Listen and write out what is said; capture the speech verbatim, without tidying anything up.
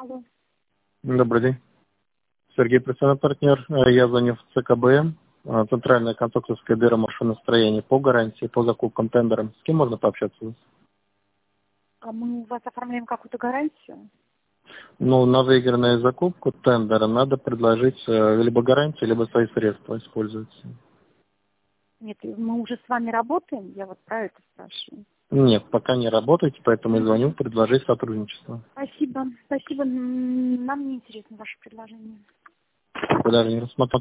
Алло. Добрый день. Сергей, представляю партнер. Я звоню в ЦКБМ. Центральное конструкторское бюро машиностроения по гарантии, по закупкам тендерам. С кем можно пообщаться? А мы у вас оформляем какую-то гарантию? Ну, на выигранную закупку тендера надо предложить э, либо гарантию, либо свои средства использовать. Нет, мы уже с вами работаем, я вот про это спрашиваю. Нет, пока не работаете, поэтому и Мгм. звоню предложить сотрудничество. Спасибо, спасибо. М, Нам не интересно ваше предложение. Вы даже не рассмотрели.